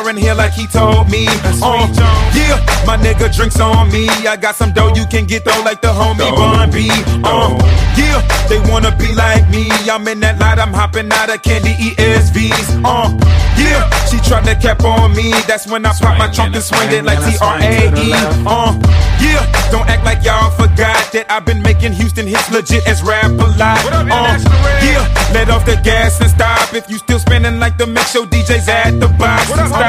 Lauryn Hill like he told me. Yeah, my nigga drinks on me. I got some dough you can get though like the homie Bun B. Yeah, they wanna be like me. I'm in that light, I'm hopping out of candy ESVs. Yeah, she tried to cap on me. That's when I pop my trunk and swing it like TRAE. Yeah, don't act like y'all forgot that I've been making Houston hits legit as rap a lot. Yeah, let off the gas and stop. If you still spinning like the mix show DJs at the box. Stop.